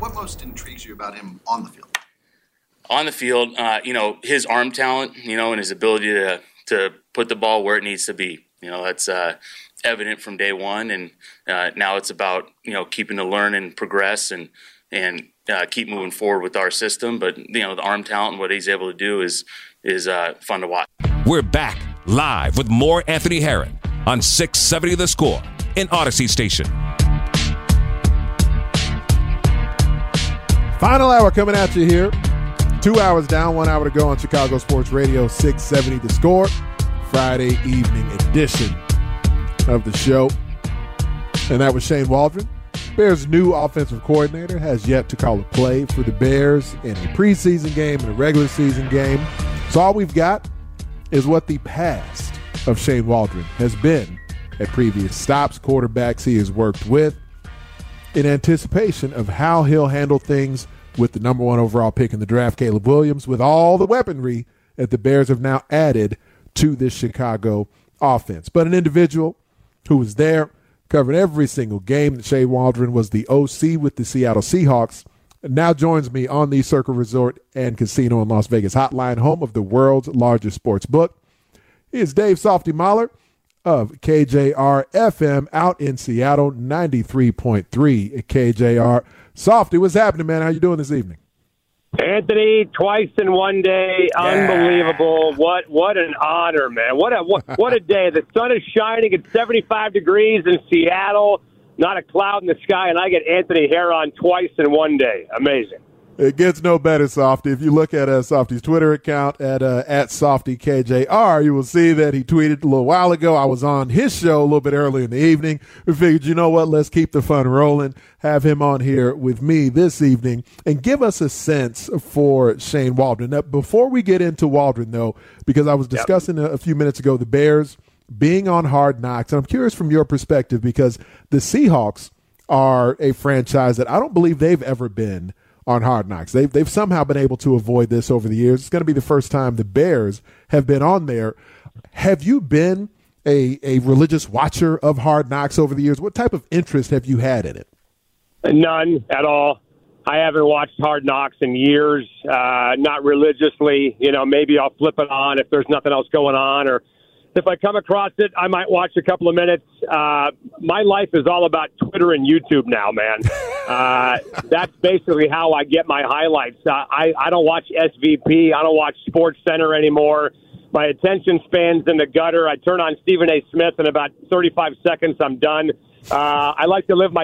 What most intrigues you about him on the field? On the field, his arm talent, and his ability to put the ball where it needs to be. That's evident from day one, and now it's about keeping to learn and progress and keep moving forward with our system. But the arm talent and what he's able to do is fun to watch. We're back live with more Anthony Herron on 670 The Score in Odyssey Station. Final hour coming at you here. 2 hours down, 1 hour to go on Chicago Sports Radio 670 The Score. Friday evening edition of the show. And that was Shane Waldron. Bears' new offensive coordinator has yet to call a play for the Bears in a preseason game and a regular season game. So all we've got is what the past of Shane Waldron has been at previous stops, quarterbacks he has worked with, in anticipation of how he'll handle things with the number one overall pick in the draft, Caleb Williams, with all the weaponry that the Bears have now added to this Chicago offense. But an individual who was there, covered every single game that Shane Waldron was the OC with the Seattle Seahawks, now joins me on the Circle Resort and Casino in Las Vegas hotline, home of the world's largest sports book. He is Dave Softy Mahler of KJR FM out in Seattle, 93.3 at KJR. Softy, what's happening, man? How you doing this evening? Anthony, twice in one day, unbelievable! What an honor, man! What a day! The sun is shining at 75 degrees in Seattle, not a cloud in the sky, and I get Anthony Herron twice in one day. Amazing. It gets no better, Softy. If you look at Softy's Twitter account at SoftyKJR, you will see that he tweeted a little while ago. I was on his show a little bit early in the evening. We figured, you know what, let's keep the fun rolling, have him on here with me this evening, and give us a sense for Shane Waldron. Now, before we get into Waldron, though, because I was discussing a few minutes ago the Bears being on Hard Knocks, and I'm curious from your perspective because the Seahawks are a franchise that I don't believe they've ever been on Hard Knocks. They've somehow been able to avoid this over the years. It's going to be the first time the Bears have been on there. Have you been a religious watcher of Hard Knocks over the years? What type of interest have you had in it? None at all. I haven't watched Hard Knocks in years, not religiously. Maybe I'll flip it on if there's nothing else going on, or if I come across it, I might watch a couple of minutes. My life is all about Twitter and YouTube now, man. That's basically how I get my highlights. I don't watch SVP. I don't watch Sports Center anymore. My attention span's in the gutter. I turn on Stephen A. Smith, in about 35 seconds, I'm done. I like to live my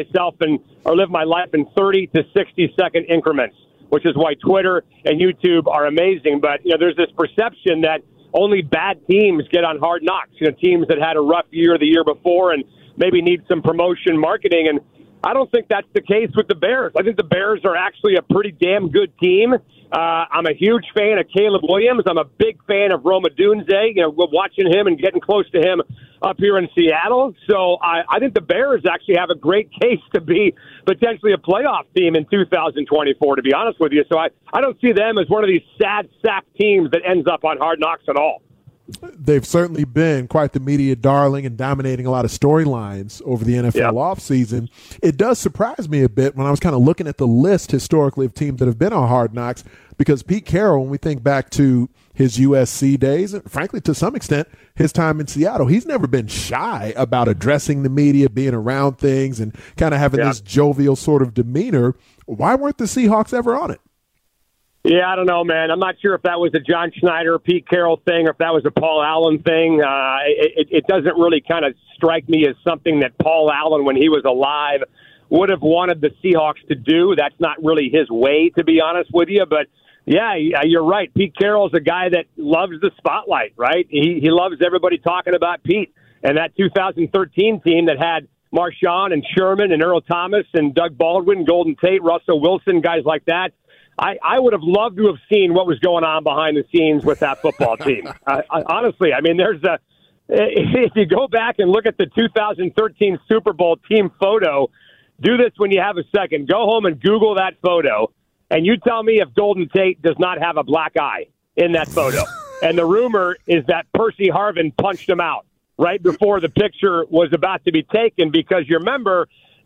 life in 30 to 60-second increments, which is why Twitter and YouTube are amazing. But there's this perception that only bad teams get on Hard Knocks, teams that had a rough year the year before and maybe need some promotion marketing. And I don't think that's the case with the Bears. I think the Bears are actually a pretty damn good team. I'm a huge fan of Caleb Williams. I'm a big fan of Rome Odunze, watching him and getting close to him up here in Seattle. So I think the Bears actually have a great case to be potentially a playoff team in 2024, to be honest with you. So I don't see them as one of these sad sap teams that ends up on Hard Knocks at all. They've certainly been quite the media darling and dominating a lot of storylines over the NFL offseason. It does surprise me a bit when I was kind of looking at the list historically of teams that have been on Hard Knocks, because Pete Carroll, when we think back to his USC days, and frankly, to some extent, his time in Seattle, he's never been shy about addressing the media, being around things, and kind of having this jovial sort of demeanor. Why weren't the Seahawks ever on it? Yeah, I don't know, man. I'm not sure if that was a John Schneider, Pete Carroll thing, or if that was a Paul Allen thing. It doesn't really kind of strike me as something that Paul Allen, when he was alive, would have wanted the Seahawks to do. That's not really his way, to be honest with you. But, yeah, you're right. Pete Carroll's a guy that loves the spotlight, right? He loves everybody talking about Pete. And that 2013 team that had Marshawn and Sherman and Earl Thomas and Doug Baldwin, Golden Tate, Russell Wilson, guys like that, I would have loved to have seen what was going on behind the scenes with that football team. Honestly, I mean, if you go back and look at the 2013 Super Bowl team photo, do this when you have a second. Go home and Google that photo, and you tell me if Golden Tate does not have a black eye in that photo. And the rumor is that Percy Harvin punched him out right before the picture was about to be taken, because you remember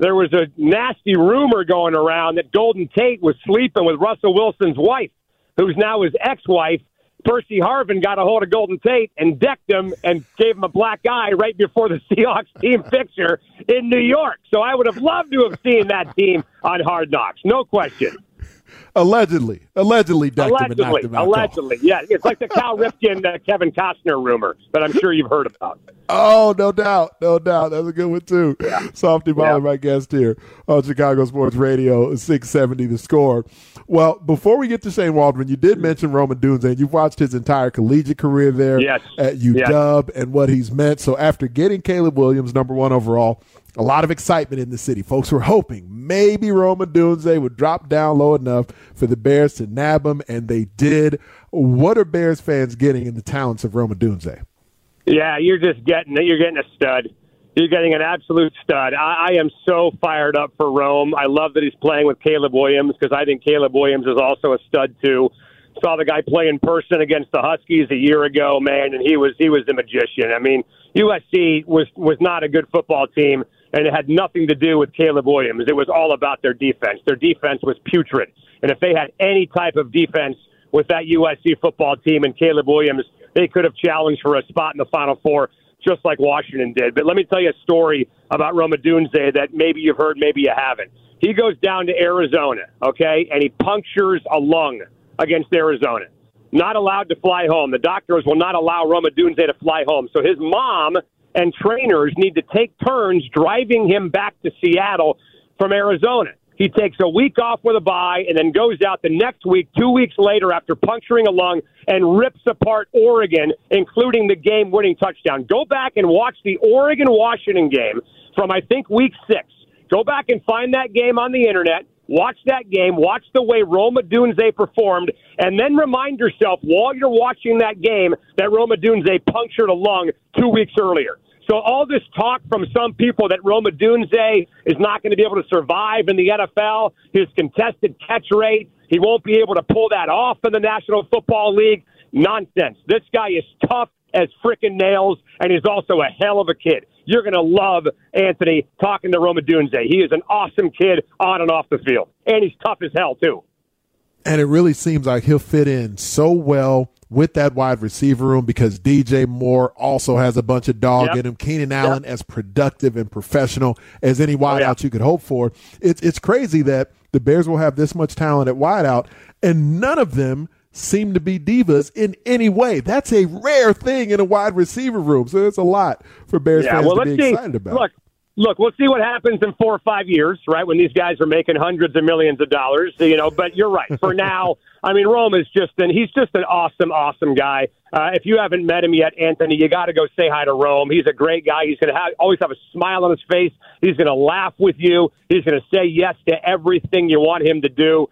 there was a nasty rumor going around that Golden Tate was sleeping with Russell Wilson's wife, who's now his ex-wife. Percy Harvin got a hold of Golden Tate and decked him and gave him a black eye right before the Seahawks team picture in New York. So I would have loved to have seen that team on Hard Knocks, no question. Allegedly decked him and knocked him out. Allegedly, yeah. It's like the Cal Ripken, Kevin Costner rumor that I'm sure you've heard about. Oh, no doubt. That's a good one, too. Yeah. Softy Baller, my guest here on Chicago Sports Radio, 670 The Score. Well, before we get to Shane Waldron, you did mention Rome Odunze, and you've watched his entire collegiate career there at UW and what he's meant. So after getting Caleb Williams, number 1 overall, a lot of excitement in the city. Folks were hoping maybe Rome Odunze would drop down low enough for the Bears to nab him, and they did. What are Bears fans getting in the talents of Rome Odunze? Yeah, you're getting a stud. You're getting an absolute stud. I am so fired up for Rome. I love that he's playing with Caleb Williams because I think Caleb Williams is also a stud too. Saw the guy play in person against the Huskies a year ago, man, and he was a magician. I mean, USC was not a good football team, and it had nothing to do with Caleb Williams. It was all about their defense. Their defense was putrid. And if they had any type of defense with that USC football team and Caleb Williams, they could have challenged for a spot in the Final Four just like Washington did. But let me tell you a story about Rome Odunze that maybe you've heard, maybe you haven't. He goes down to Arizona, okay, and he punctures a lung against Arizona. Not allowed to fly home. The doctors will not allow Rome Odunze to fly home. So his mom and trainers need to take turns driving him back to Seattle from Arizona. He takes a week off with a bye and then goes out the next week, 2 weeks later, after puncturing a lung, and rips apart Oregon, including the game-winning touchdown. Go back and watch the Oregon-Washington game from, I think, week 6. Go back and find that game on the internet. Watch that game. Watch the way Rome Odunze performed, and then remind yourself while you're watching that game that Rome Odunze punctured a lung 2 weeks earlier. So all this talk from some people that Rome Odunze is not going to be able to survive in the NFL, his contested catch rate, he won't be able to pull that off in the National Football League, nonsense. This guy is tough as frickin' nails, and he's also a hell of a kid. You're going to love Anthony talking to Rome Odunze. He is an awesome kid on and off the field, and he's tough as hell, too. And it really seems like he'll fit in so well with that wide receiver room because DJ Moore also has a bunch of dog in him. Keenan Allen as productive and professional as any wideout you could hope for. It's crazy that the Bears will have this much talent at wideout, and none of them seem to be divas in any way. That's a rare thing in a wide receiver room. So it's a lot for Bears fans to be excited about. Look, we'll see what happens in 4 or 5 years, right, when these guys are making hundreds of millions of dollars, but you're right. For now, I mean, Rome is he's just an awesome, awesome guy. If you haven't met him yet, Anthony, you got to go say hi to Rome. He's a great guy. He's going to always have a smile on his face. He's going to laugh with you. He's going to say yes to everything you want him to do.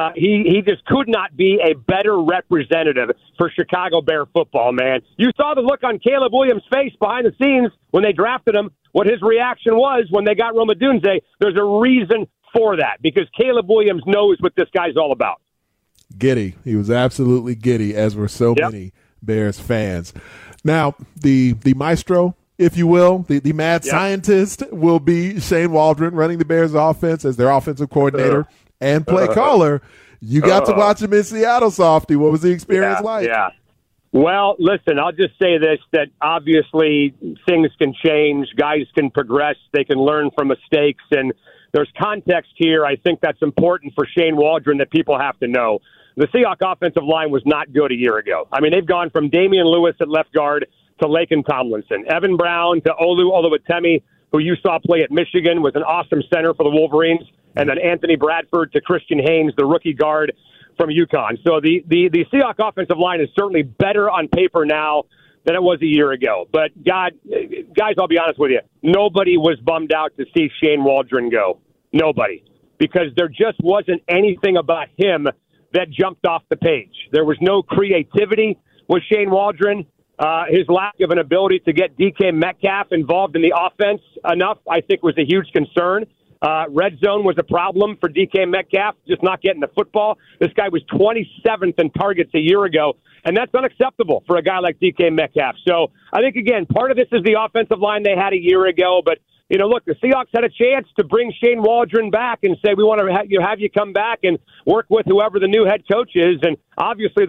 He just could not be a better representative for Chicago Bear football, man. You saw the look on Caleb Williams' face behind the scenes when they drafted him, what his reaction was when they got Rome Odunze. There's a reason for that because Caleb Williams knows what this guy's all about. Giddy. He was absolutely giddy, as were so many Bears fans. Now, the maestro, if you will, the mad scientist will be Shane Waldron running the Bears offense as their offensive coordinator and play caller. You got to watch him in Seattle, Softy. What was the experience like? Yeah. Well, listen, I'll just say this, that obviously things can change. Guys can progress. They can learn from mistakes. And there's context here. I think that's important for Shane Waldron that people have to know. The Seahawks offensive line was not good a year ago. I mean, they've gone from Damian Lewis at left guard to Laken Tomlinson, Evan Brown to Olu Oluwatimi, who you saw play at Michigan, was an awesome center for the Wolverines, and then Anthony Bradford to Christian Haynes, the rookie guard from UConn. So the Seahawks offensive line is certainly better on paper now than it was a year ago. But, guys, I'll be honest with you, nobody was bummed out to see Shane Waldron go. Nobody. Because there just wasn't anything about him that jumped off the page. There was no creativity with Shane Waldron. His lack of an ability to get DK Metcalf involved in the offense enough, I think, was a huge concern. Red zone was a problem for DK Metcalf, just not getting the football. This guy was 27th in targets a year ago, and that's unacceptable for a guy like DK Metcalf. So I think, again, part of this is the offensive line they had a year ago, but look, the Seahawks had a chance to bring Shane Waldron back and say, we want to have you come back and work with whoever the new head coach is. And obviously,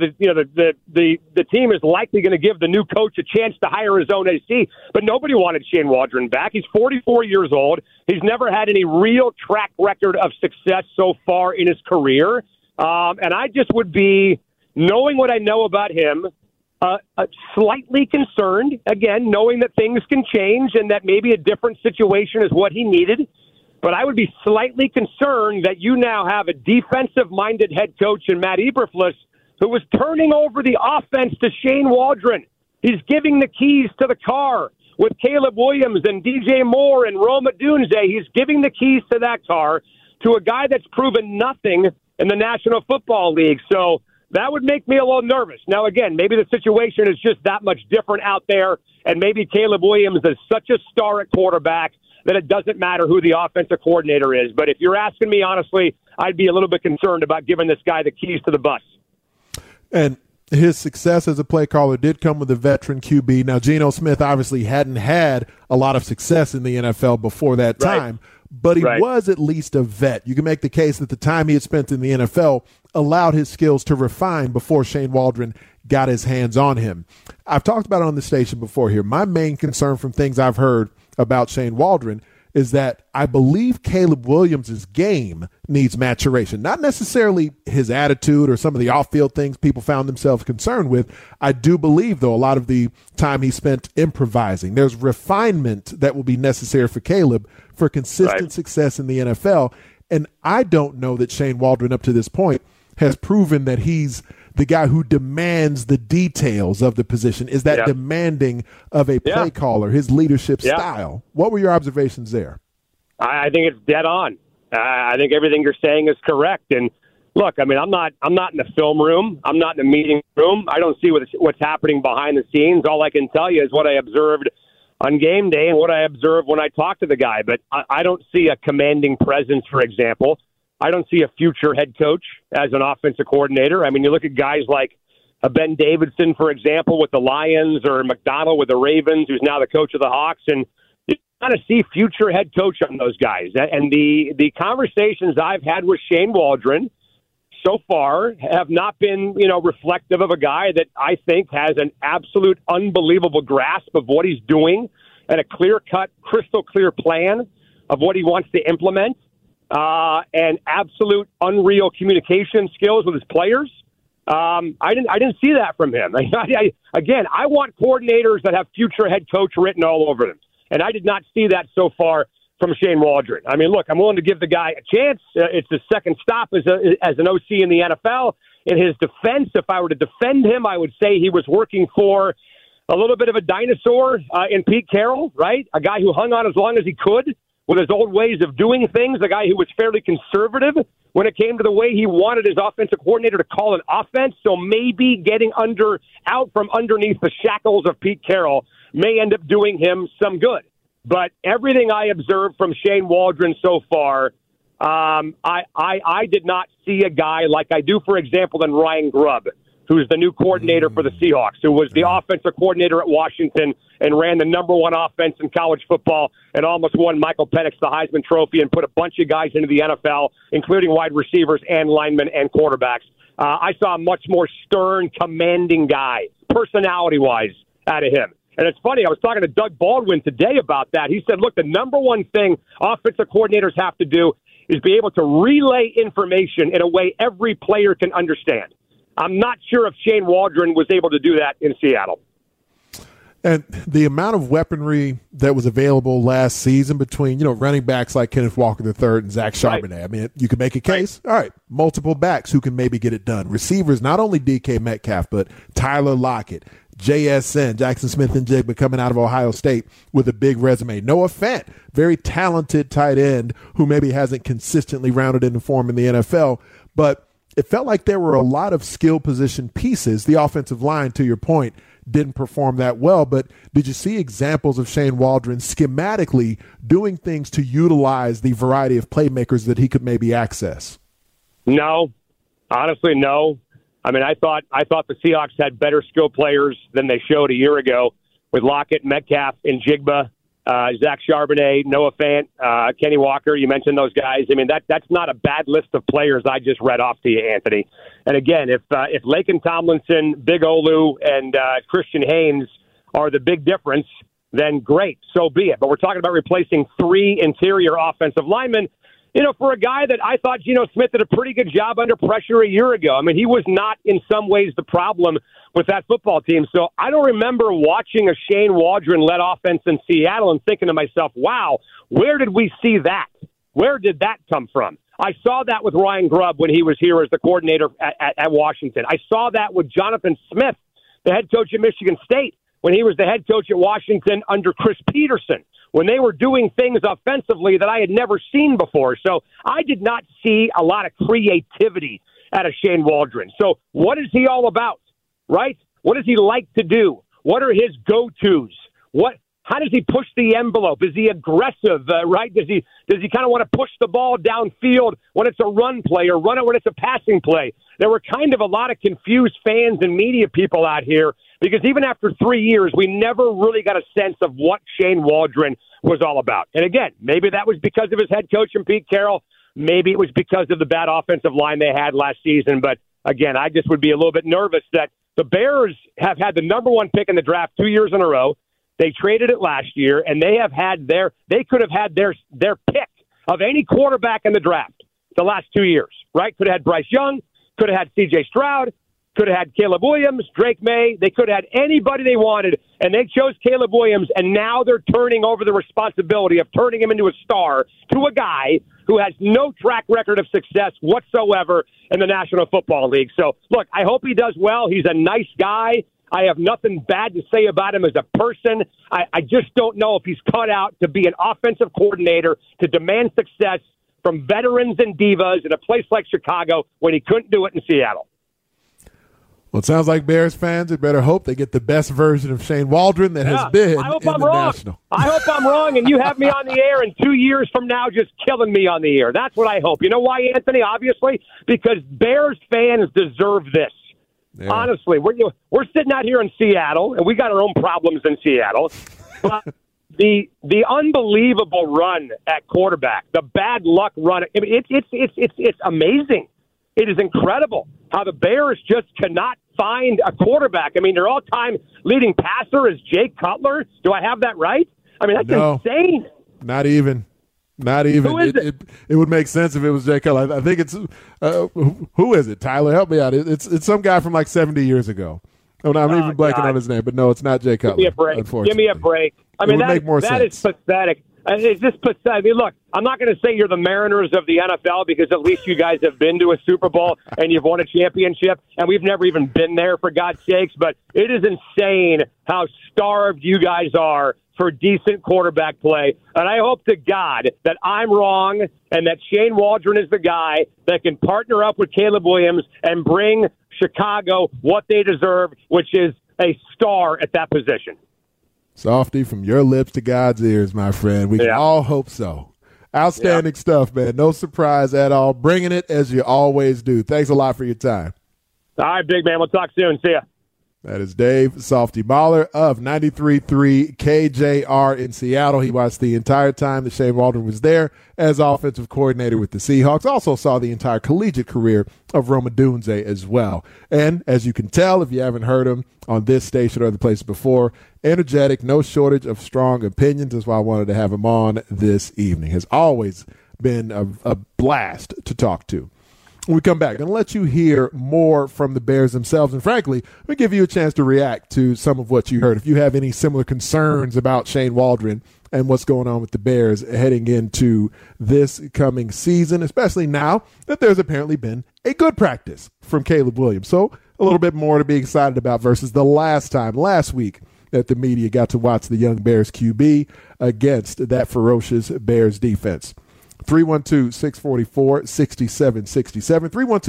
the team is likely going to give the new coach a chance to hire his own AC. But nobody wanted Shane Waldron back. He's 44 years old. He's never had any real track record of success so far in his career. And I just would be, knowing what I know about him, slightly concerned, again, knowing that things can change and that maybe a different situation is what he needed. But I would be slightly concerned that you now have a defensive-minded head coach in Matt Eberflus who was turning over the offense to Shane Waldron. He's giving the keys to the car with Caleb Williams and DJ Moore and Rome Odunze. He's giving the keys to that car to a guy that's proven nothing in the National Football League. So that would make me a little nervous. Now, again, maybe the situation is just that much different out there, and maybe Caleb Williams is such a star at quarterback that it doesn't matter who the offensive coordinator is. But if you're asking me, honestly, I'd be a little bit concerned about giving this guy the keys to the bus. And his success as a play caller did come with a veteran QB. Now, Geno Smith obviously hadn't had a lot of success in the NFL before that time, but he was at least a vet. You can make the case that the time he had spent in the NFL allowed his skills to refine before Shane Waldron got his hands on him. I've talked about it on the station before here. My main concern from things I've heard about Shane Waldron is that I believe Caleb Williams' game needs maturation. Not necessarily his attitude or some of the off-field things people found themselves concerned with. I do believe, though, a lot of the time he spent improvising. There's refinement that will be necessary for Caleb for consistent success in the NFL. And I don't know that Shane Waldron, up to this point, has proven that he's the guy who demands the details of the position, is that demanding of a play caller, his leadership style. What were your observations there? I think it's dead on. I think everything you're saying is correct. And look, I mean, I'm not in the film room. I'm not in the meeting room. I don't see what's happening behind the scenes. All I can tell you is what I observed on game day and what I observed when I talked to the guy. But I don't see a commanding presence, for example. I don't see a future head coach as an offensive coordinator. I mean, you look at guys like Ben Davidson, for example, with the Lions, or McDonald with the Ravens, who's now the coach of the Hawks, and you kind of see future head coach on those guys. And the conversations I've had with Shane Waldron so far have not been, reflective of a guy that I think has an absolute unbelievable grasp of what he's doing and a clear-cut, crystal-clear plan of what he wants to implement. And absolute unreal communication skills with his players. I didn't see that from him. Again, I want coordinators that have future head coach written all over them, and I did not see that so far from Shane Waldron. I mean, look, I'm willing to give the guy a chance. It's his second stop as an OC in the NFL. In his defense, if I were to defend him, I would say he was working for a little bit of a dinosaur in Pete Carroll, right? A guy who hung on as long as he could with his old ways of doing things, a guy who was fairly conservative when it came to the way he wanted his offensive coordinator to call an offense. So maybe getting out from underneath the shackles of Pete Carroll may end up doing him some good. But everything I observed from Shane Waldron so far, I did not see a guy like I do, for example, than Ryan Grubb, who's the new coordinator for the Seahawks, who was the offensive coordinator at Washington and ran the number one offense in college football and almost won Michael Penix the Heisman Trophy and put a bunch of guys into the NFL, including wide receivers and linemen and quarterbacks. I saw a much more stern, commanding guy, personality-wise, out of him. And it's funny, I was talking to Doug Baldwin today about that. He said, look, the number one thing offensive coordinators have to do is be able to relay information in a way every player can understand. I'm not sure if Shane Waldron was able to do that in Seattle. And the amount of weaponry that was available last season between, running backs like Kenneth Walker III and Zach Charbonnet. Right. I mean, you can make a case. Right. All right, multiple backs who can maybe get it done. Receivers, not only DK Metcalf, but Tyler Lockett, JSN, Jackson Smith-Njigba coming out of Ohio State with a big resume. Noah Fant, very talented tight end who maybe hasn't consistently rounded into form in the NFL, but it felt like there were a lot of skill position pieces. The offensive line, to your point, didn't perform that well, but did you see examples of Shane Waldron schematically doing things to utilize the variety of playmakers that he could maybe access? No, honestly, no. I mean, I thought the Seahawks had better skill players than they showed a year ago with Lockett, Metcalf, and Njigba. Zach Charbonnet, Noah Fant, Kenny Walker. You mentioned those guys. I mean, that's not a bad list of players I just read off to you, Anthony. And again, if Laken Tomlinson, Big Olu, and Christian Haynes are the big difference, then great, so be it. But we're talking about replacing 3 interior offensive linemen. You know, for a guy that I thought Geno Smith did a pretty good job under pressure a year ago. I mean, he was not in some ways the problem with that football team. So I don't remember watching a Shane Waldron-led offense in Seattle and thinking to myself, wow, where did we see that? Where did that come from? I saw that with Ryan Grubb when he was here as the coordinator at Washington. I saw that with Jonathan Smith, the head coach at Michigan State, when he was the head coach at Washington under Chris Peterson, when they were doing things offensively that I had never seen before. So I did not see a lot of creativity out of Shane Waldron. So what is he all about, right? What does he like to do? What are his go-tos? How does he push the envelope? Is he aggressive, right? Does he kind of want to push the ball downfield when it's a run play or run it when it's a passing play? There were kind of a lot of confused fans and media people out here because even after 3 years, we never really got a sense of what Shane Waldron was all about. And again, maybe that was because of his head coach and Pete Carroll. Maybe it was because of the bad offensive line they had last season. But again, I just would be a little bit nervous that the Bears have had the number 1 pick in the draft 2 years in a row. They traded it last year, and they could have had their pick of any quarterback in the draft the last 2 years, right? Could have had Bryce Young, could have had C.J. Stroud, could have had Caleb Williams, Drake May. They could have had anybody they wanted, and they chose Caleb Williams, and now they're turning over the responsibility of turning him into a star to a guy who has no track record of success whatsoever in the National Football League. So, look, I hope he does well. He's a nice guy. I have nothing bad to say about him as a person. I just don't know if he's cut out to be an offensive coordinator to demand success from veterans and divas in a place like Chicago when he couldn't do it in Seattle. Well, it sounds like Bears fans had better hope they get the best version of Shane Waldron that has been in the National. I hope I'm wrong, and you have me on the air in 2 years from now just killing me on the air. That's what I hope. You know why, Anthony? Obviously, because Bears fans deserve this. Yeah. Honestly, we're sitting out here in Seattle, and we got our own problems in Seattle. But the unbelievable run at quarterback, the bad luck run, I mean, it's amazing. It is incredible how the Bears just cannot find a quarterback. I mean, their all-time leading passer is Jay Cutler. Do I have that right? I mean, that's insane. Not even. Who is it? It would make sense if it was Jay Cutler. I think it's who is it? Tyler, help me out. It's some guy from like 70 years ago. Oh, no, I'm even blanking on his name, but no, it's not Jay Cutler. Give me a break. I mean, that is pathetic. It's just pathetic. I mean, look, I'm not going to say you're the Mariners of the NFL because at least you guys have been to a Super Bowl and you've won a championship, and we've never even been there, for God's sakes. But it is insane how starved you guys are for decent quarterback play. And I hope to God that I'm wrong and that Shane Waldron is the guy that can partner up with Caleb Williams and bring Chicago what they deserve, which is a star at that position. Softy, from your lips to God's ears, my friend. We can all hope so. Outstanding stuff, man. No surprise at all. Bringing it as you always do. Thanks a lot for your time. All right, big man. We'll talk soon. See ya. That is Dave Softy Mahler of 93.3 KJR in Seattle. He watched the entire time that Shane Waldron was there as offensive coordinator with the Seahawks. Also saw the entire collegiate career of Rome Odunze as well. And as you can tell, if you haven't heard him on this station or other places before, energetic, no shortage of strong opinions. That's why I wanted to have him on this evening. Has always been a blast to talk to. When we come back, I'm going to let you hear more from the Bears themselves. And frankly, let me give you a chance to react to some of what you heard. If you have any similar concerns about Shane Waldron and what's going on with the Bears heading into this coming season, especially now that there's apparently been a good practice from Caleb Williams. So a little bit more to be excited about versus the last week that the media got to watch the young Bears QB against that ferocious Bears defense. 312-644-6767.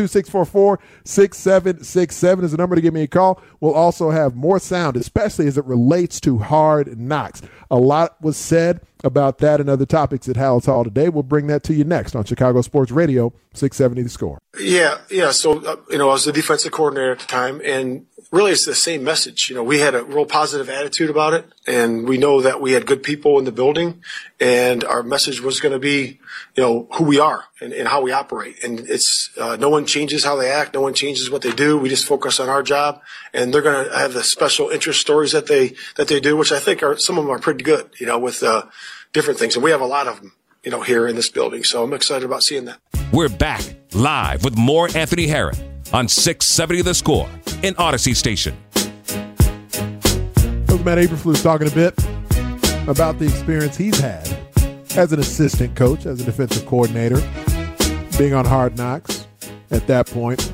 312-644-6767 is the number to give me a call. We'll also have more sound, especially as it relates to Hard Knocks. A lot was said about that and other topics at Howard's Hall today. We'll bring that to you next on Chicago Sports Radio, 670 The Score. Yeah. So, I was the defensive coordinator at the time, and really it's the same message. We had a real positive attitude about it, and we know that we had good people in the building, and our message was going to be, who we are and how we operate. And it's no one changes how they act, no one changes what they do. We just focus on our job, and they're going to have the special interest stories that they do, which I think some of them are pretty good, with different things. And we have a lot of them, here in this building. So I'm excited about seeing that. We're back live with more Anthony Herron on 670 The Score in Odyssey Station. Matt Eberflus talking a bit about the experience he's had as an assistant coach, as a defensive coordinator, being on Hard Knocks at that point.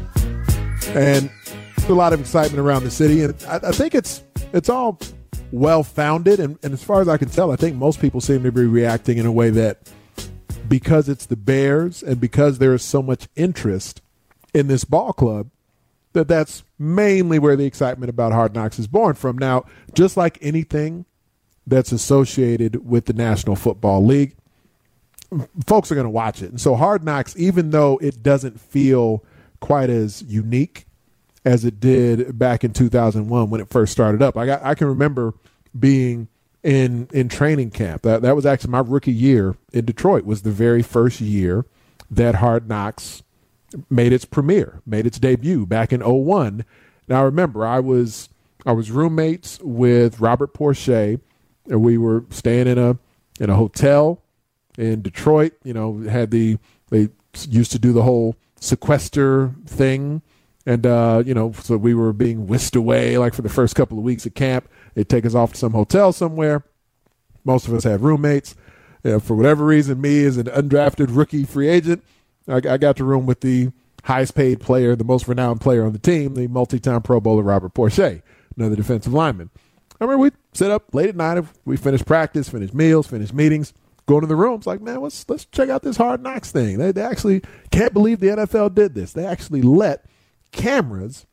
And a lot of excitement around the city. And I think it's all well-founded. And as far as I can tell, I think most people seem to be reacting in a way that, because it's the Bears and because there is so much interest in this ball club, that's mainly where the excitement about Hard Knocks is born from. Now, just like anything that's associated with the National Football League, folks are going to watch it. And so Hard Knocks, even though it doesn't feel quite as unique as it did back in 2001 when it first started up, I can remember being in training camp. That was actually my rookie year in Detroit, was the very first year that Hard Knocks made its premiere, made its debut back in 2001. Now, remember, I was roommates with Robert Porcher, and we were staying in a hotel in Detroit. They used to do the whole sequester thing, and so we were being whisked away like for the first couple of weeks of camp. They'd take us off to some hotel somewhere. Most of us had roommates. For whatever reason, me as an undrafted rookie free agent, I got to room with the highest paid player, the most renowned player on the team, the multi-time Pro Bowler Robert Porcher, another defensive lineman. I remember we'd sit up late at night. If we finished practice, finished meals, finished meetings, go into the rooms like, man, let's check out this Hard Knocks thing. They actually can't believe the NFL did this. They actually let cameras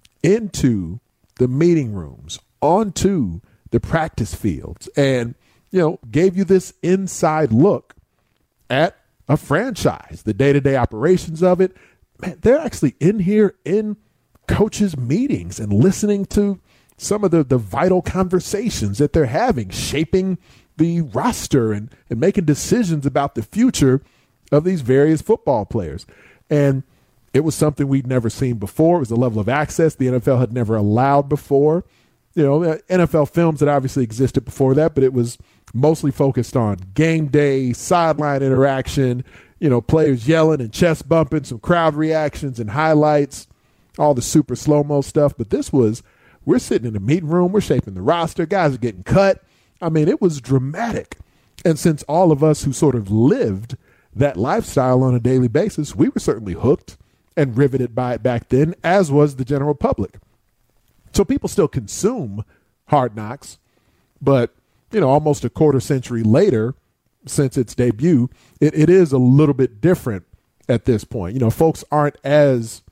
into the meeting rooms, onto the practice fields, and gave you this inside look at a franchise, the day-to-day operations of it. Man, they're actually in here in coaches' meetings and listening to some of the vital conversations that they're having, shaping the roster and making decisions about the future of these various football players. And it was something we'd never seen before. It was a level of access the NFL had never allowed before. NFL films that obviously existed before that, but it was mostly focused on game day, sideline interaction, players yelling and chest bumping, some crowd reactions and highlights, all the super slow-mo stuff. But this was, we're sitting in a meeting room, we're shaping the roster, guys are getting cut. I mean, it was dramatic. And since all of us who sort of lived that lifestyle on a daily basis, we were certainly hooked and riveted by it back then, as was the general public. So people still consume Hard Knocks, but, almost a quarter century later, since its debut, it is a little bit different at this point. Folks aren't as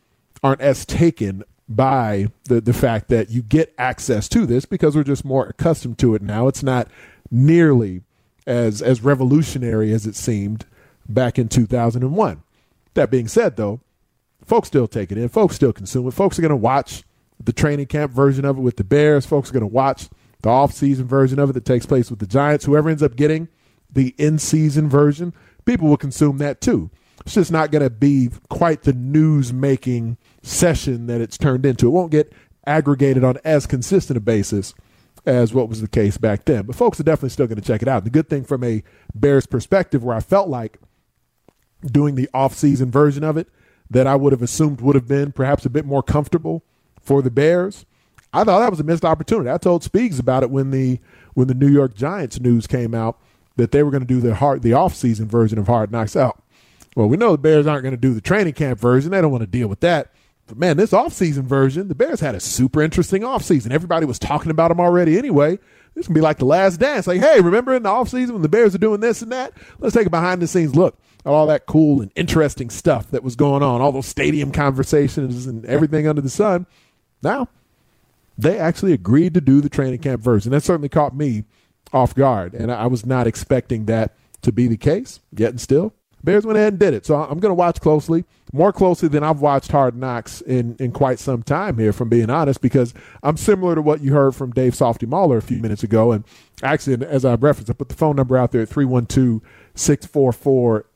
taken by the fact that you get access to this because we're just more accustomed to it now. It's not nearly as revolutionary as it seemed back in 2001. That being said, though, folks still take it in. Folks still consume it. Folks are going to watch the training camp version of it with the Bears. Folks are going to watch the off-season version of it that takes place with the Giants. Whoever ends up getting the in-season version, people will consume that too. It's just not going to be quite the news-making session that it's turned into. It won't get aggregated on as consistent a basis as what was the case back then. But folks are definitely still going to check it out. The good thing from a Bears perspective, where I felt like doing the off-season version of it that I would have assumed would have been perhaps a bit more comfortable for the Bears, I thought that was a missed opportunity. I told Speaks about it when the New York Giants news came out that they were going to do the off-season version of Hard Knocks out. Well, we know the Bears aren't going to do the training camp version. They don't want to deal with that. But, man, this off-season version, the Bears had a super interesting off-season. Everybody was talking about them already anyway. This can be like the last dance. Like, hey, remember in the off-season when the Bears are doing this and that? Let's take a behind-the-scenes look at all that cool and interesting stuff that was going on, all those stadium conversations and everything under the sun. Now, they actually agreed to do the training camp version. That certainly caught me off guard, and I was not expecting that to be the case. Yet and still, Bears went ahead and did it. So I'm going to watch closely, more closely than I've watched Hard Knocks in quite some time here, from being honest, because I'm similar to what you heard from Dave Softy Mahler a few minutes ago. And actually, as I referenced, I put the phone number out there at 312-644-6767,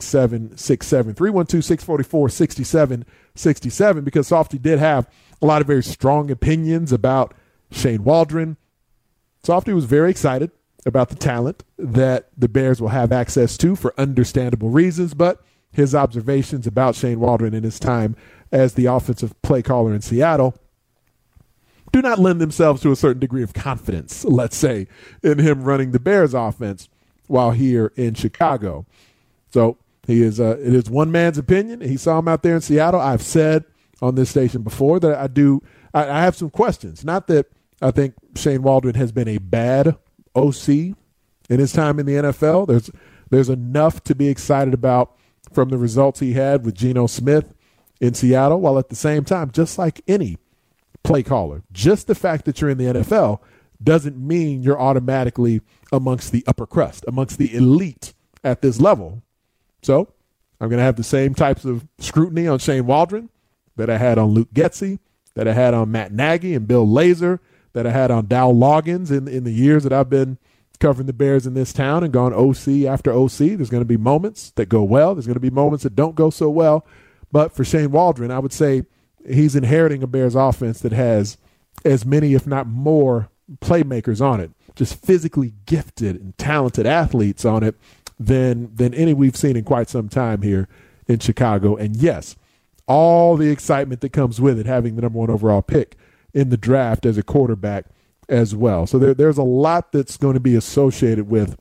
312-644-6767, because Softy did have a lot of very strong opinions about Shane Waldron. Softy was very excited about the talent that the Bears will have access to for understandable reasons, but his observations about Shane Waldron in his time as the offensive play caller in Seattle do not lend themselves to a certain degree of confidence, let's say, in him running the Bears offense while here in Chicago. So it is one man's opinion. He saw him out there in Seattle. I've said on this station before that I have some questions. Not that I think Shane Waldron has been a bad OC in his time in the NFL. There's enough to be excited about from the results he had with Geno Smith in Seattle, while at the same time, just like any play caller, just the fact that you're in the NFL doesn't mean you're automatically amongst the upper crust, amongst the elite at this level. So I'm going to have the same types of scrutiny on Shane Waldron that I had on Luke Getsy, that I had on Matt Nagy and Bill Lazor, that I had on Dow Loggins in the years that I've been covering the Bears in this town and gone OC after OC. There's going to be moments that go well. There's going to be moments that don't go so well. But for Shane Waldron, I would say he's inheriting a Bears offense that has as many, if not more, playmakers on it, just physically gifted and talented athletes on it than any we've seen in quite some time here in Chicago. And yes, all the excitement that comes with it, having the number 1 overall pick in the draft as a quarterback as well. So there's a lot that's going to be associated with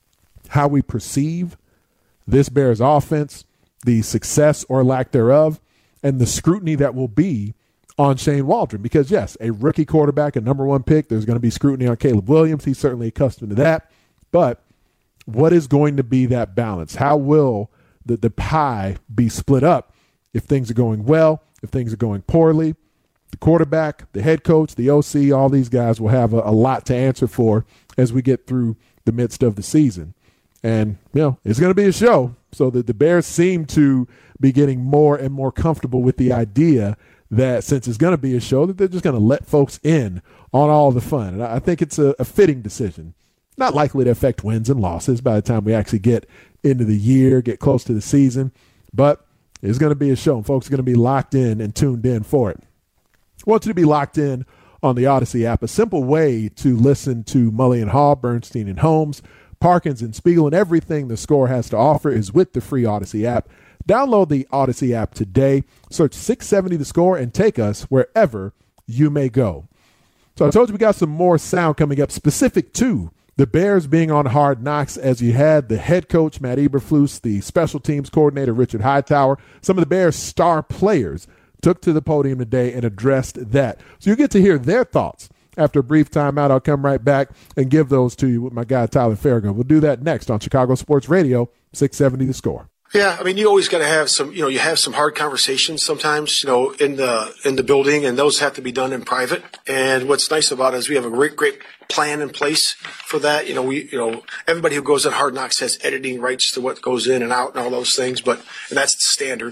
how we perceive this Bears offense, the success or lack thereof, and the scrutiny that will be on Shane Waldron. Because, yes, a rookie quarterback, a number 1 pick, there's going to be scrutiny on Caleb Williams. He's certainly accustomed to that. But what is going to be that balance? How will the pie be split up if things are going well, if things are going poorly? The quarterback, the head coach, the OC, all these guys will have a lot to answer for as we get through the midst of the season. And, it's going to be a show. So the Bears seem to be getting more and more comfortable with the idea that since it's going to be a show, that they're just going to let folks in on all the fun. And I think it's a fitting decision. Not likely to affect wins and losses by the time we actually get into the year, get close to the season. But it's going to be a show, and folks are going to be locked in and tuned in for it. I want you to be locked in on the Odyssey app, a simple way to listen to Mully and Haw, Bernstein and Holmes, Parkins and Spiegel, and everything the Score has to offer is with the free Odyssey app. Download the Odyssey app today, search 670 The Score, and take us wherever you may go. So I told you we got some more sound coming up specific to the Bears being on Hard Knocks, as you had the head coach, Matt Eberflus, the special teams coordinator, Richard Hightower, some of the Bears' star players took to the podium today and addressed that. So you get to hear their thoughts. After a brief timeout, I'll come right back and give those to you with my guy, Tyler Farragut. We'll do that next on Chicago Sports Radio, 670 The Score. Yeah, I mean, you always got to have some, you have some hard conversations sometimes, in the building, and those have to be done in private. And what's nice about it is we have a great plan in place for that. Everybody who goes on Hard Knocks has editing rights to what goes in and out and all those things, and that's the standard.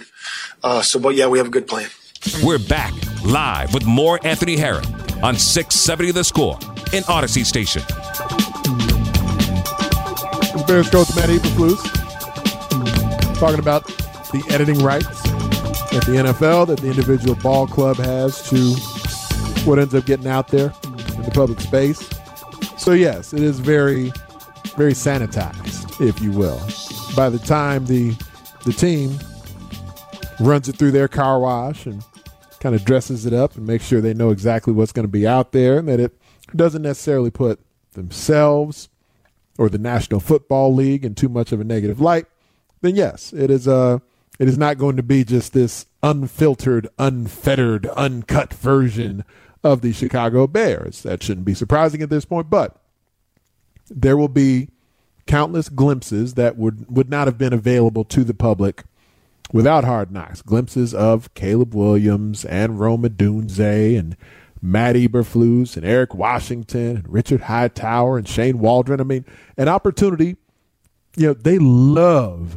But yeah, we have a good plan. We're back live with more Anthony Herron on 670 The Score in Odyssey Station. Bears coach Matt Eberflus talking about the editing rights at the NFL that the individual ball club has to what ends up getting out there in the public space. So yes, it is very, very sanitized, if you will. By the time the team runs it through their car wash and kind of dresses it up and makes sure they know exactly what's going to be out there, and that it doesn't necessarily put themselves or the National Football League in too much of a negative light, then yes, it is not going to be just this unfiltered, unfettered, uncut version of the Chicago Bears. That shouldn't be surprising at this point, but there will be countless glimpses that would not have been available to the public without Hard Knocks. Glimpses of Caleb Williams and Rome Odunze and Matt Eberflus and Eric Washington and Richard Hightower and Shane Waldron. I mean, an opportunity, they love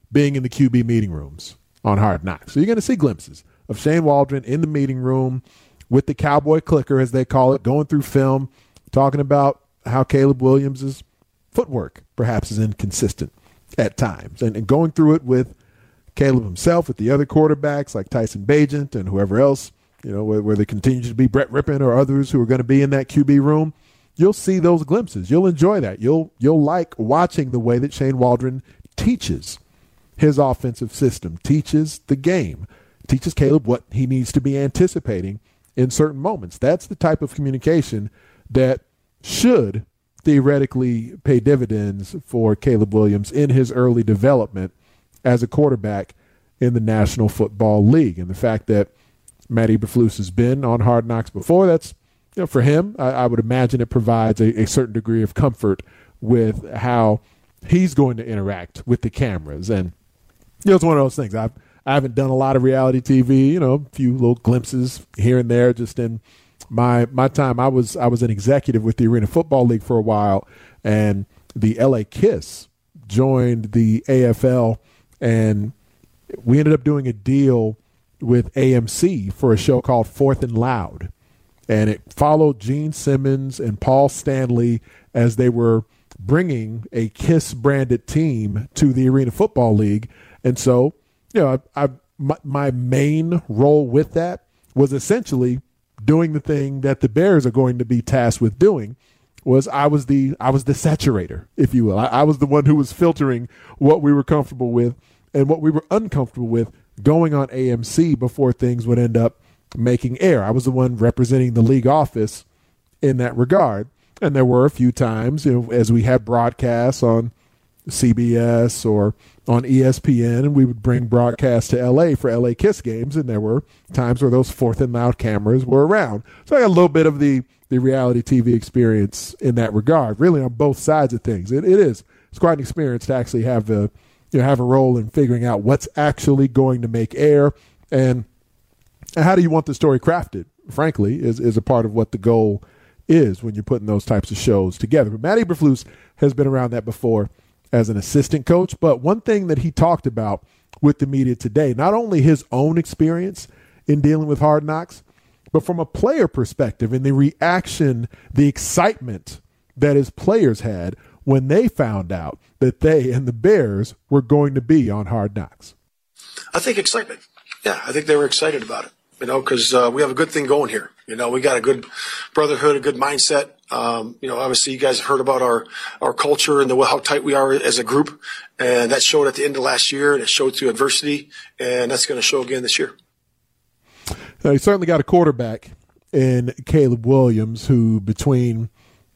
being in the QB meeting rooms on Hard Knocks. So you're going to see glimpses of Shane Waldron in the meeting room with the cowboy clicker, as they call it, going through film, talking about how Caleb Williams' footwork perhaps is inconsistent at times, and going through it with Caleb himself, with the other quarterbacks like Tyson Bagent and whoever else, where there continues to be Brett Rippon or others who are going to be in that QB room. You'll see those glimpses. You'll enjoy that. You'll like watching the way that Shane Waldron teaches his offensive system, teaches the game, teaches Caleb what he needs to be anticipating in certain moments. That's the type of communication that should theoretically pay dividends for Caleb Williams in his early development as a quarterback in the National Football League. And the fact that Matt Eberflus has been on Hard Knocks before, that's, for him, I would imagine it provides a certain degree of comfort with how he's going to interact with the cameras. And it's one of those things. I haven't done a lot of reality TV, a few little glimpses here and there just in my time. I was an executive with the Arena Football League for a while, and the LA Kiss joined the AFL, and we ended up doing a deal with AMC for a show called Fourth and Loud. And it followed Gene Simmons and Paul Stanley as they were bringing a KISS-branded team to the Arena Football League. And so, my main role with that was essentially doing the thing that the Bears are going to be tasked with doing. I was the saturator, if you will. I was the one who was filtering what we were comfortable with and what we were uncomfortable with going on AMC before things would end up making air. I was the one representing the league office in that regard. And there were a few times, as we had broadcasts on CBS or on ESPN, and we would bring broadcasts to LA for LA Kiss games, and there were times where those Fourth and Loud cameras were around. So I got a little bit of the reality TV experience in that regard, really on both sides of things. It's quite an experience to actually have a role in figuring out what's actually going to make air, and how do you want the story crafted, frankly, is a part of what the goal is when you're putting those types of shows together. But Matt Eberflus has been around that before as an assistant coach. But one thing that he talked about with the media today, not only his own experience in dealing with Hard Knocks, but from a player perspective and the reaction, the excitement that his players had when they found out that they and the Bears were going to be on Hard Knocks. I think excitement. Yeah, I think they were excited about it, because we have a good thing going here. We got a good brotherhood, a good mindset. Obviously you guys have heard about our culture and how tight we are as a group. And that showed at the end of last year, and it showed through adversity, and that's going to show again this year. Now, you certainly got a quarterback in Caleb Williams who, between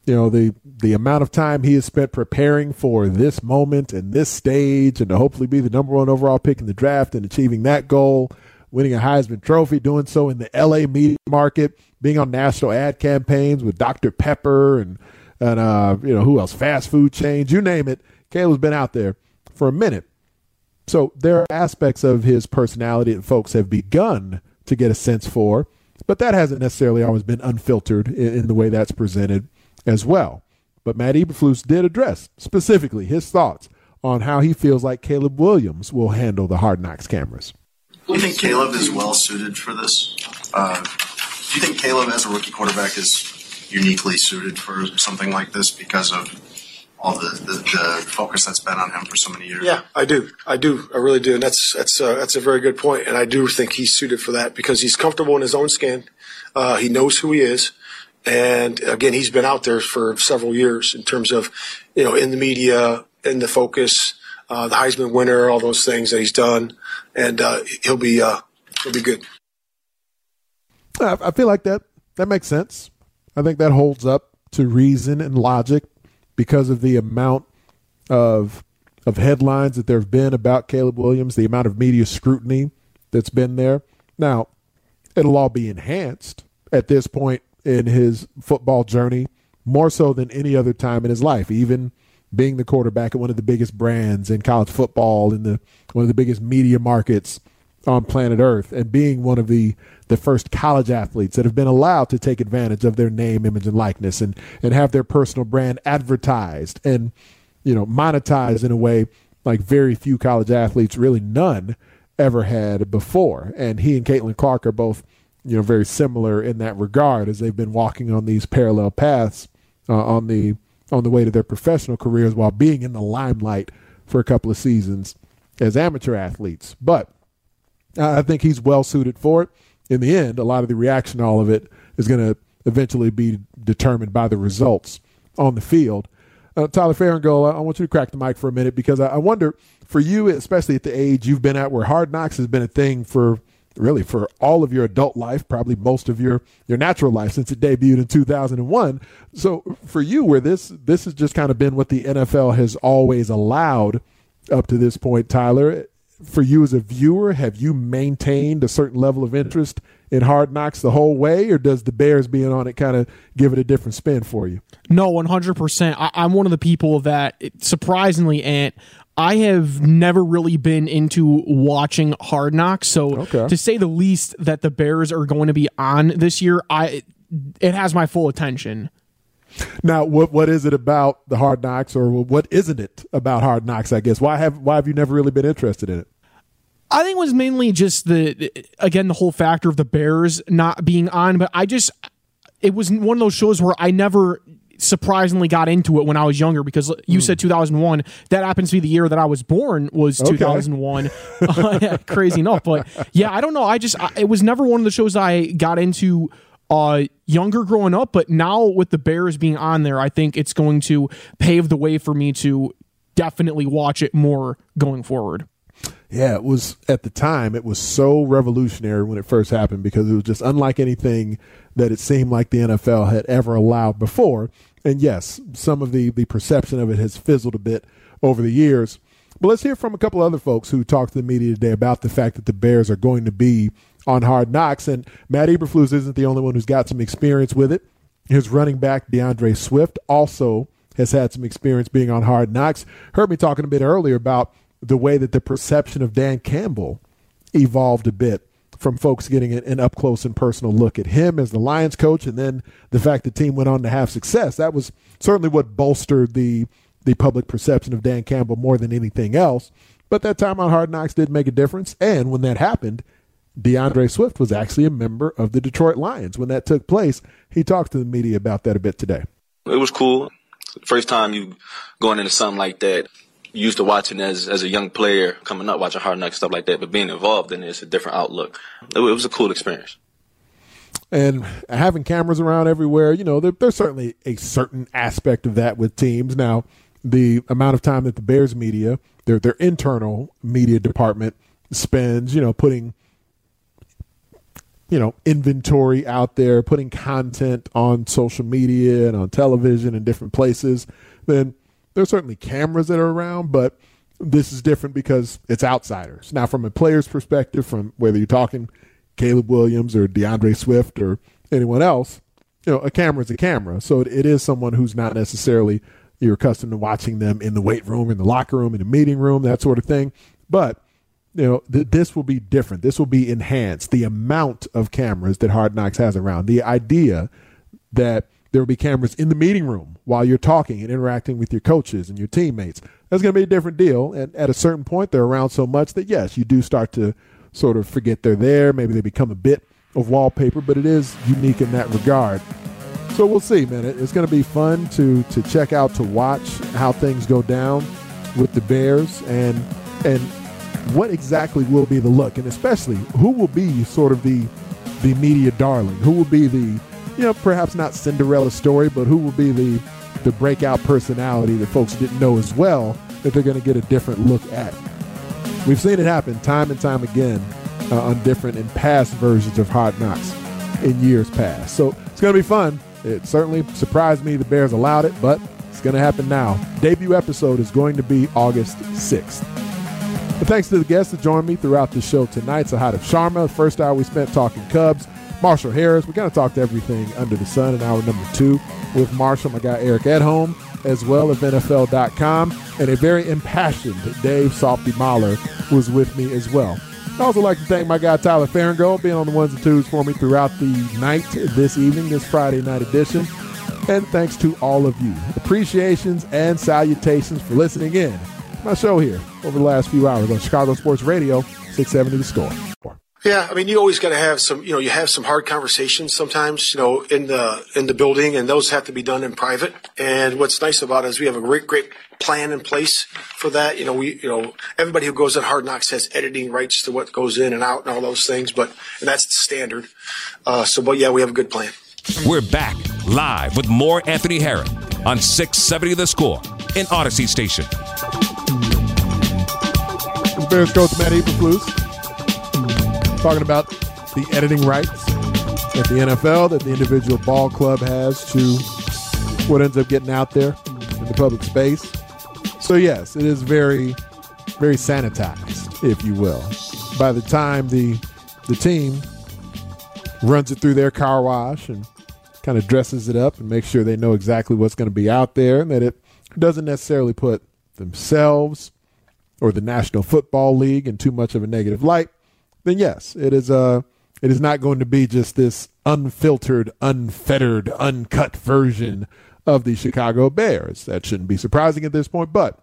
the amount of time he has spent preparing for this moment and this stage, and to hopefully be the number one overall pick in the draft and achieving that goal, winning a Heisman Trophy, doing so in the LA media market, being on national ad campaigns with Dr. Pepper and who else, fast food chains, you name it. Caleb's been out there for a minute. So there are aspects of his personality that folks have begun to get a sense for, but that hasn't necessarily always been unfiltered in the way that's presented as well. But Matt Eberflus did address specifically his thoughts on how he feels like Caleb Williams will handle the Hard Knocks cameras. Do you think Caleb is well suited for this? Do you think Caleb, as a rookie quarterback, is uniquely suited for something like this because of all the focus that's been on him for so many years? Yeah, I do. I really do. And that's a very good point. And I do think he's suited for that because he's comfortable in his own skin. He knows who he is. And again, he's been out there for several years in terms of, in the media, in the focus, the Heisman winner, all those things that he's done. And he'll be good. I feel like that makes sense. I think that holds up to reason and logic because of the amount of headlines that there have been about Caleb Williams, the amount of media scrutiny that's been there. Now, it'll all be enhanced at this point in his football journey, more so than any other time in his life, even being the quarterback at one of the biggest brands in college football, in one of the biggest media markets on planet Earth, and being one of the first college athletes that have been allowed to take advantage of their name, image, and likeness and have their personal brand advertised and, monetized in a way like very few college athletes, really none, ever had before. And he and Caitlin Clark are both, very similar in that regard, as they've been walking on these parallel paths on the way to their professional careers while being in the limelight for a couple of seasons as amateur athletes. But I think he's well suited for it. In the end, a lot of the reaction to all of it is going to eventually be determined by the results on the field. Tyler Farringole, I want you to crack the mic for a minute, because I wonder, for you, especially at the age you've been at, where Hard Knocks has been a thing for all of your adult life, probably most of your natural life since it debuted in 2001. So for you, where this has just kind of been what the NFL has always allowed up to this point, Tyler, for you as a viewer, have you maintained a certain level of interest in Hard Knocks the whole way, or does the Bears being on it kind of give it a different spin for you? No, 100%. I'm one of the people that, surprisingly, Ant, I have never really been into watching Hard Knocks. So to say the least that the Bears are going to be on this year, it has my full attention. Now, what is it about the Hard Knocks, or what isn't it about Hard Knocks, I guess? Why have you never really been interested in it? I think it was mainly just the whole factor of the Bears not being on, but it was one of those shows where I never surprisingly got into it when I was younger, because you said 2001. That happens to be the year that I was born, was 2001. Crazy enough. But yeah, I don't know. It was never one of the shows I got into younger growing up, but now with the Bears being on there, I think it's going to pave the way for me to definitely watch it more going forward. Yeah, it was, at the time, it was so revolutionary when it first happened, because it was just unlike anything that it seemed like the NFL had ever allowed before. And yes, some of the perception of it has fizzled a bit over the years. But let's hear from a couple other folks who talked to the media today about the fact that the Bears are going to be on Hard Knocks. And Matt Eberflus isn't the only one who's got some experience with it. His running back, DeAndre Swift, also has had some experience being on Hard Knocks. Heard me talking a bit earlier about the way that the perception of Dan Campbell evolved a bit, from folks getting an up-close and personal look at him as the Lions coach, and then the fact the team went on to have success. That was certainly what bolstered the public perception of Dan Campbell more than anything else. But that time on Hard Knocks did make a difference, and when that happened, DeAndre Swift was actually a member of the Detroit Lions when that took place. He talked to the media about that a bit today. It was cool. First time you going into something like that. Used to watching as a young player coming up, watching Hard Knocks, stuff like that, but being involved in it's a different outlook. It was a cool experience. And having cameras around everywhere, there's certainly a certain aspect of that with teams. Now, the amount of time that the Bears media, their internal media department spends, putting, inventory out there, putting content on social media and on television and different places, then there's certainly cameras that are around, but this is different because it's outsiders. Now, from a player's perspective, from whether you're talking Caleb Williams or DeAndre Swift or anyone else, a camera is a camera. So it is someone who's not necessarily you're accustomed to watching them in the weight room, in the locker room, in the meeting room, that sort of thing. But, this will be different. This will be enhanced. The amount of cameras that Hard Knocks has around, the idea that there will be cameras in the meeting room while you're talking and interacting with your coaches and your teammates. That's going to be a different deal. And at a certain point, they're around so much that, yes, you do start to sort of forget they're there. Maybe they become a bit of wallpaper, but it is unique in that regard. So we'll see, man. It's going to be fun to check out, to watch how things go down with the Bears and what exactly will be the look, and especially who will be sort of the media darling, who will be the, perhaps not Cinderella story, but who will be the breakout personality that folks didn't know as well that they're going to get a different look at. We've seen it happen time and time again on different and past versions of Hard Knocks in years past. So it's going to be fun. It certainly surprised me the Bears allowed it, but it's going to happen now. Debut episode is going to be August 6th. But thanks to the guests that joined me throughout the show tonight. Sahada Sharma, the first hour we spent talking Cubs. Marshall Harris, we're going to talk to everything under the sun in hour number 2 with Marshall, my guy Eric Edholm, as well as NFL.com. And a very impassioned Dave Softy Mahler was with me as well. I'd also like to thank my guy Tyler Farringole being on the ones and twos for me throughout the night this evening, this Friday night edition. And thanks to all of you. Appreciations and salutations for listening in my show here over the last few hours on Chicago Sports Radio, 670 The Score. Yeah, I mean, you always got to have some, you have some hard conversations sometimes, in the building, and those have to be done in private. And what's nice about it is we have a great plan in place for that. Everybody who goes on Hard Knocks has editing rights to what goes in and out and all those things, and that's the standard. But yeah, we have a good plan. We're back live with more Anthony Herron on 670 The Score in Odyssey Station. Bears coach Matt Eberflus talking about the editing rights at the NFL that the individual ball club has to what ends up getting out there in the public space. So yes, it is very, very sanitized, if you will. By the time the team runs it through their car wash and kind of dresses it up and makes sure they know exactly what's going to be out there, and that it doesn't necessarily put themselves or the National Football League in too much of a negative light, then yes, it is not going to be just this unfiltered, unfettered, uncut version of the Chicago Bears. That shouldn't be surprising at this point, but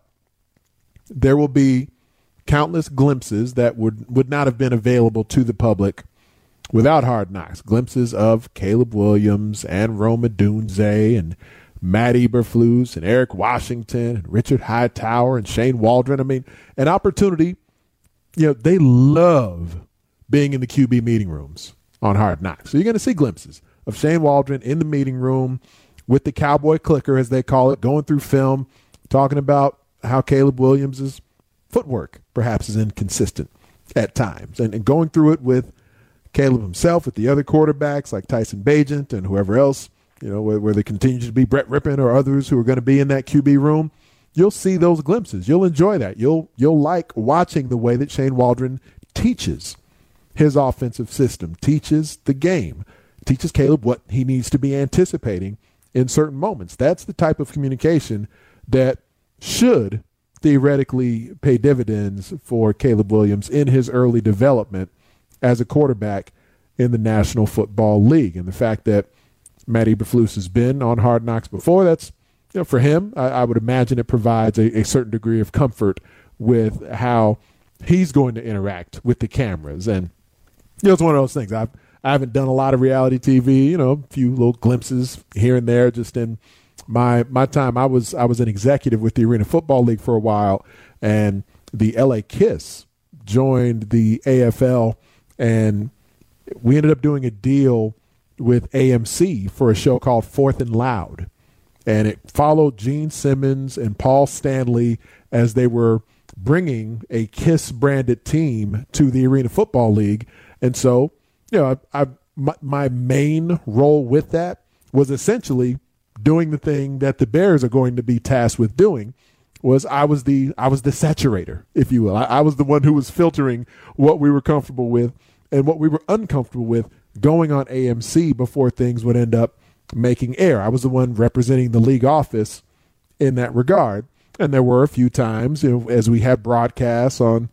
there will be countless glimpses that would not have been available to the public without Hard Knocks. Glimpses of Caleb Williams and Rome Odunze and Matt Eberflus and Eric Washington and Richard Hightower and Shane Waldron. I mean, an opportunity, they love being in the QB meeting rooms on Hard Knocks. So you're going to see glimpses of Shane Waldron in the meeting room with the cowboy clicker, as they call it, going through film, talking about how Caleb Williams' footwork perhaps is inconsistent at times, and going through it with Caleb himself, with the other quarterbacks like Tyson Bagent and whoever else, where there continues to be Brett Rippon or others who are going to be in that QB room. You'll see those glimpses. You'll enjoy that. You'll like watching the way that Shane Waldron teaches his offensive system, teaches the game, teaches Caleb what he needs to be anticipating in certain moments. That's the type of communication that should theoretically pay dividends for Caleb Williams in his early development as a quarterback in the National Football League. And the fact that Matt Eberflus has been on Hard Knocks before, that's, for him, I would imagine it provides a certain degree of comfort with how he's going to interact with the cameras. And, it's one of those things. I haven't done a lot of reality TV, a few little glimpses here and there just in my time. I was an executive with the Arena Football League for a while, and the LA Kiss joined the AFL, and we ended up doing a deal with AMC for a show called Fourth and Loud. And it followed Gene Simmons and Paul Stanley as they were bringing a KISS-branded team to the Arena Football League. And so, my main role with that was essentially doing the thing that the Bears are going to be tasked with doing. I was the saturator, if you will. I was the one who was filtering what we were comfortable with and what we were uncomfortable with going on AMC before things would end up making air. I was the one representing the league office in that regard. And there were a few times, as we had broadcasts on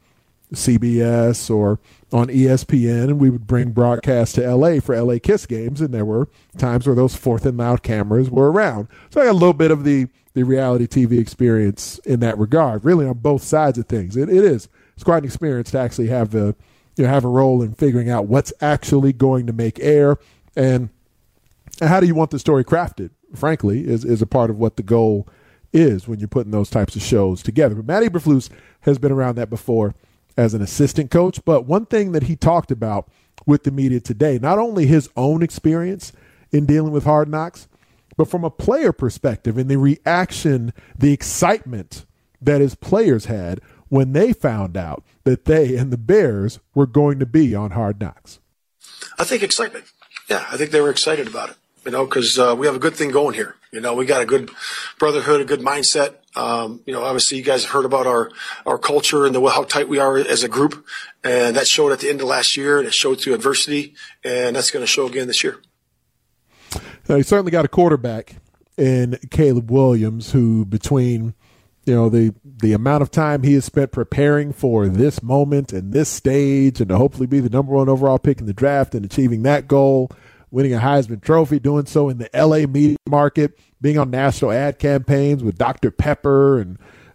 CBS or on ESPN, and we would bring broadcasts to LA for LA Kiss games, and there were times where those Fourth and Loud cameras were around. So I got a little bit of the reality TV experience in that regard, really on both sides of things. It's quite an experience to actually have a role in figuring out what's actually going to make air, and how do you want the story crafted, frankly, is a part of what the goal is when you're putting those types of shows together. But Matt Eberflus has been around that before as an assistant coach. But one thing that he talked about with the media today, not only his own experience in dealing with Hard Knocks, but from a player perspective and the reaction, the excitement that his players had when they found out that they and the Bears were going to be on Hard Knocks. I think excitement. Yeah, I think they were excited about it, because we have a good thing going here. We got a good brotherhood, a good mindset. Obviously you guys have heard about our culture and how tight we are as a group. And that showed at the end of last year, and it showed through adversity, and that's going to show again this year. Now, you certainly got a quarterback in Caleb Williams who, between the amount of time he has spent preparing for this moment and this stage and to hopefully be the number one overall pick in the draft and achieving that goal, winning a Heisman Trophy, doing so in the LA media market, being on national ad campaigns with Dr. Pepper and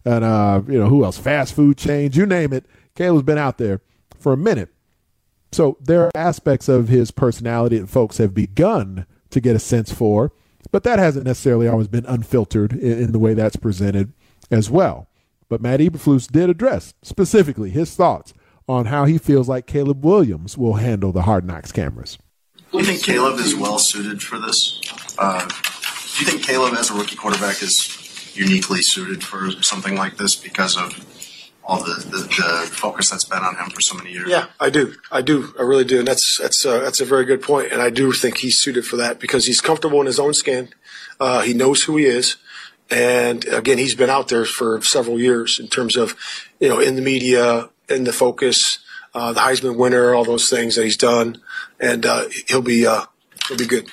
and who else? Fast food chains, you name it. Caleb's been out there for a minute. So there are aspects of his personality that folks have begun to get a sense for, but that hasn't necessarily always been unfiltered in the way that's presented as well. But Matt Eberflus did address specifically his thoughts on how he feels like Caleb Williams will handle the Hard Knocks cameras. Do you think Caleb is well suited for this? Do you think Caleb as a rookie quarterback is uniquely suited for something like this because of all the focus that's been on him for so many years? Yeah, I do. I really do. And that's a very good point. And I do think he's suited for that because he's comfortable in his own skin. He knows who he is. And again, he's been out there for several years in terms of, in the media, in the focus, the Heisman winner, all those things that he's done. And he'll be good.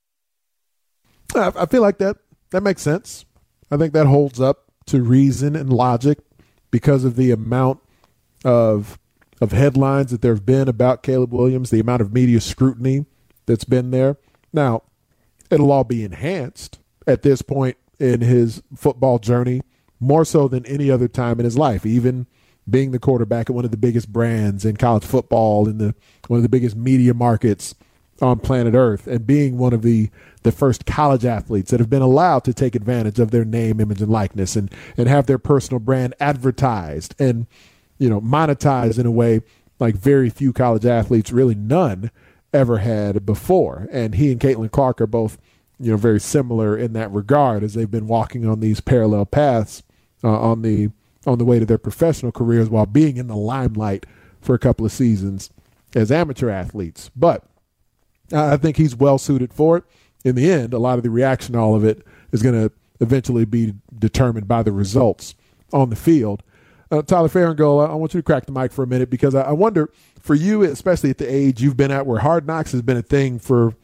I feel like that makes sense. I think that holds up to reason and logic because of the amount of headlines that there have been about Caleb Williams, the amount of media scrutiny that's been there. Now, it'll all be enhanced at this point in his football journey, more so than any other time in his life, even being the quarterback at one of the biggest brands in college football, in one of the biggest media markets on planet Earth, and being one of the first college athletes that have been allowed to take advantage of their name, image, and likeness and have their personal brand advertised and, monetized in a way like very few college athletes, really none, ever had before. And he and Caitlin Clark are both, very similar in that regard as they've been walking on these parallel paths on the way to their professional careers while being in the limelight for a couple of seasons as amateur athletes. But I think he's well suited for it. In the end, a lot of the reaction to all of it is going to eventually be determined by the results on the field. Tyler Farringole, I want you to crack the mic for a minute because I wonder, for you, especially at the age you've been at where Hard Knocks has been a thing for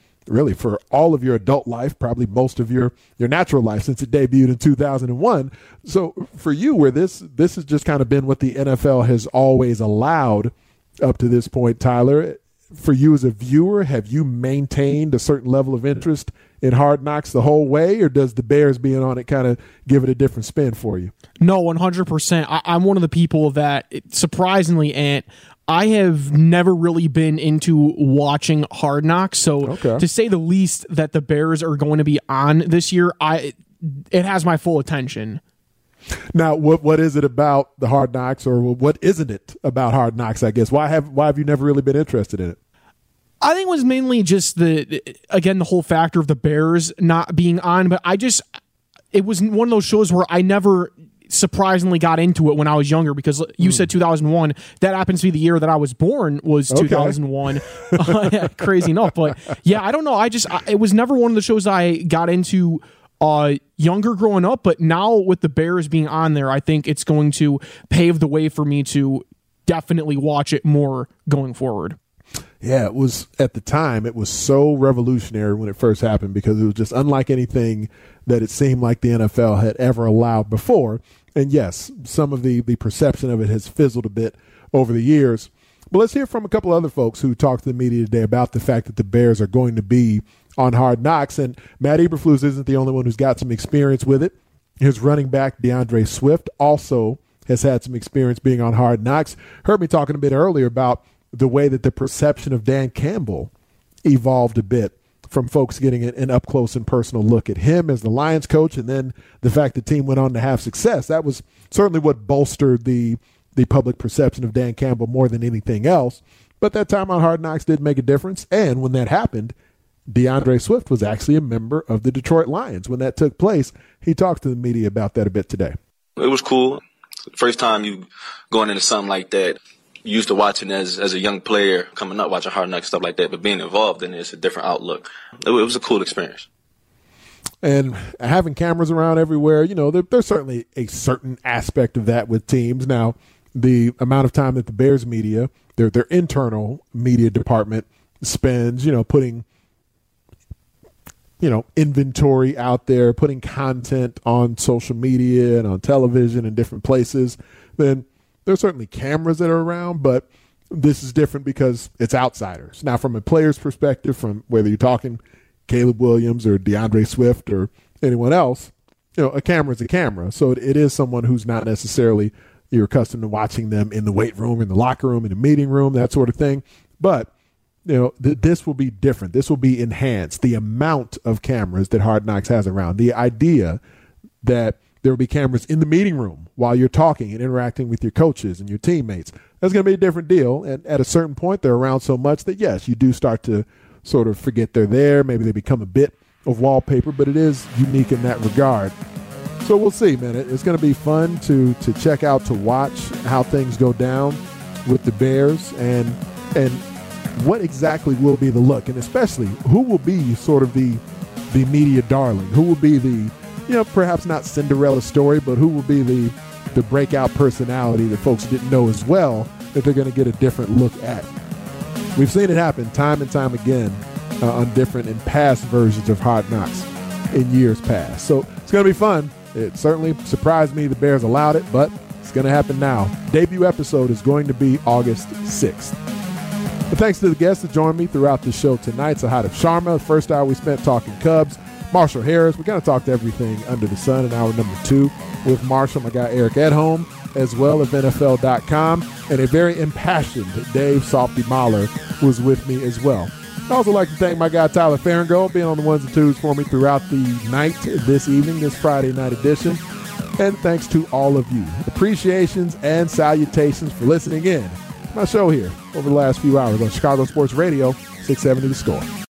all of your adult life, probably most of your natural life since it debuted in 2001. So for you, where this has just kind of been what the NFL has always allowed up to this point, Tyler, for you as a viewer, have you maintained a certain level of interest in Hard Knocks the whole way, or does the Bears being on it kind of give it a different spin for you? No, 100%. I'm one of the people that, surprisingly, Ant, I have never really been into watching Hard Knocks. So to say the least that the Bears are going to be on this year, it has my full attention. Now, what is it about the Hard Knocks, or what isn't it about Hard Knocks, I guess? Why have you never really been interested in it? I think it was mainly just the whole factor of the Bears not being on, but it was one of those shows where I never surprisingly got into it when I was younger because you said 2001. That happens to be the year that I was born was 2001. Crazy enough. But yeah, I don't know. It was never one of the shows I got into younger growing up, but now with the Bears being on there, I think it's going to pave the way for me to definitely watch it more going forward. Yeah, it was, at the time, it was so revolutionary when it first happened because it was just unlike anything that it seemed like the NFL had ever allowed before. And yes, some of the perception of it has fizzled a bit over the years. But let's hear from a couple other folks who talked to the media today about the fact that the Bears are going to be on Hard Knocks. And Matt Eberflus isn't the only one who's got some experience with it. His running back, DeAndre Swift, also has had some experience being on Hard Knocks. Heard me talking a bit earlier about the way that the perception of Dan Campbell evolved a bit from folks getting an up-close and personal look at him as the Lions coach, and then the fact the team went on to have success. That was certainly what bolstered the public perception of Dan Campbell more than anything else. But that time on Hard Knocks did make a difference, and when that happened, DeAndre Swift was actually a member of the Detroit Lions. When that took place, he talked to the media about that a bit today. It was cool. First time you going into something like that, used to watching as a young player coming up, watching Hard Knocks, stuff like that, but being involved in it's a different outlook. It was a cool experience. And having cameras around everywhere, there's certainly a certain aspect of that with teams. Now, the amount of time that the Bears media, their internal media department spends, putting, inventory out there, putting content on social media and on television and different places, then there's certainly cameras that are around, but this is different because it's outsiders. Now, from a player's perspective, from whether you're talking Caleb Williams or DeAndre Swift or anyone else, a camera is a camera. So it is someone who's not necessarily you're accustomed to watching them in the weight room, in the locker room, in the meeting room, that sort of thing. But, this will be different. This will be enhanced. The amount of cameras that Hard Knocks has around, the idea that there will be cameras in the meeting room while you're talking and interacting with your coaches and your teammates, that's going to be a different deal. And at a certain point, they're around so much that, yes, you do start to sort of forget they're there. Maybe they become a bit of wallpaper, but it is unique in that regard. So we'll see, man. It's going to be fun to check out, to watch how things go down with the Bears and what exactly will be the look, and especially who will be sort of the media darling, who will be the, perhaps not Cinderella story, but who will be the breakout personality that folks didn't know as well that they're going to get a different look at. We've seen it happen time and time again on different and past versions of Hard Knocks in years past. So it's going to be fun. It certainly surprised me the Bears allowed it, but it's going to happen now. Debut episode is going to be August 6th. But thanks to the guests that joined me throughout the show tonight. Sahadif Sharma, the first hour we spent talking Cubs. Marshall Harris, we kind of talked everything under the sun in hour number 2 with Marshall, my guy Eric Edholm, as well as NFL.com, and a very impassioned Dave Softy Mahler was with me as well. I'd also like to thank my guy Tyler Farringold being on the ones and twos for me throughout the night this evening, this Friday night edition. And thanks to all of you. Appreciations and salutations for listening in to my show here over the last few hours on Chicago Sports Radio, 670 The Score.